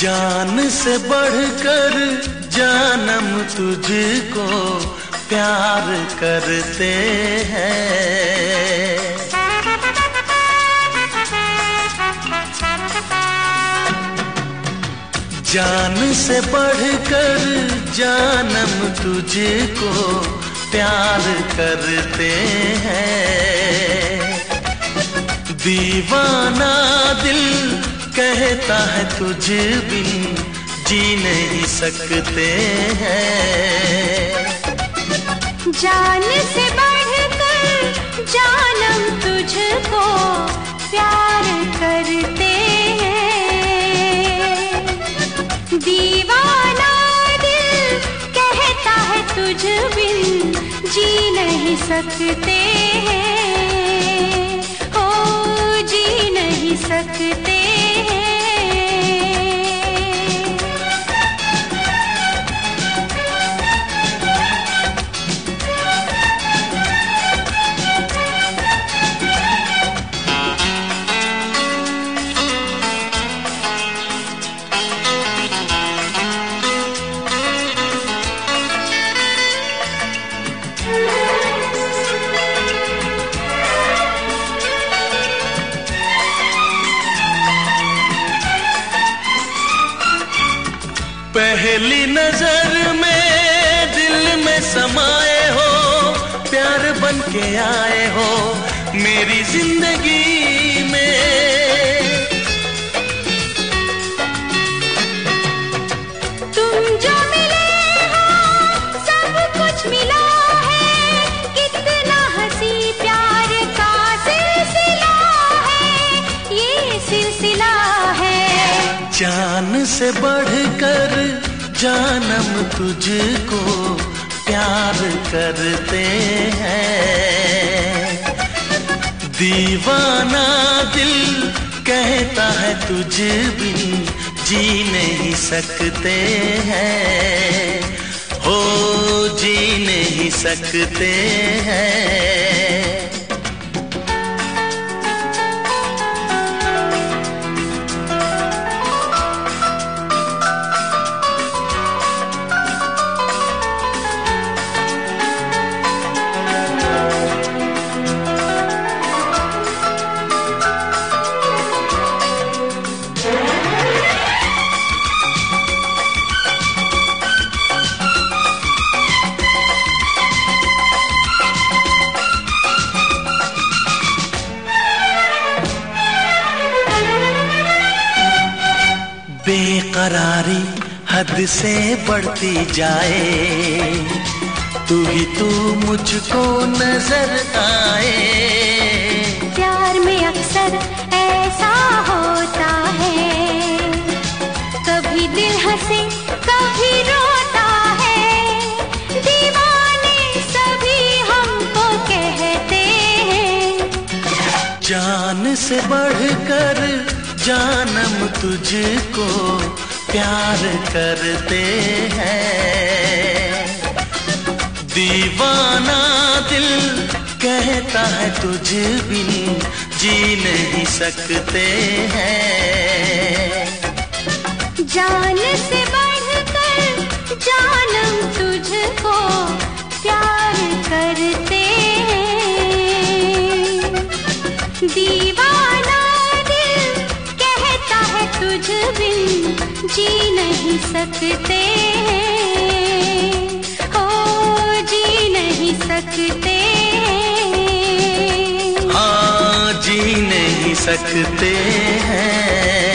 जान से बढ़कर जानम तुझको प्यार करते हैं। जान से बढ़कर जानम तुझको प्यार करते हैं। दीवाना दिल कहता है तुझ बिन जी नहीं सकते हैं। जान से बढ़कर जानम तुझको प्यार करते हैं। दीवाना दिल कहता है तुझ बिन जी नहीं सकते हैं। ओ जी नहीं सकते। पहली नजर में दिल में समाए हो, प्यार बन के आए हो मेरी जिंदगी में। तुम जो मिले हो सब कुछ मिला है, कितना हंसी प्यार का सिलसिला है, ये सिलसिला है। जान से बढ़कर जानम तुझको प्यार करते हैं। दीवाना दिल कहता है तुझ बिन जी नहीं सकते हैं। हो जी नहीं सकते हैं। बेकरारी हद से बढ़ती जाए, तू ही तू मुझको नजर आए। प्यार में अक्सर ऐसा होता है, कभी दिल हंसे कभी रोता है। दीवाने सभी हमको कहते हैं। जान से बढ़कर जानम तुझको प्यार करते हैं। दीवाना दिल कहता है तुझ बिन जी नहीं सकते हैं। जान से बढ़कर जानम तुझको प्यार करते हैं। दीवाना तुझ बिन जी नहीं सकते हैं। ओ जी नहीं सकते। हाँ जी नहीं सकते हैं।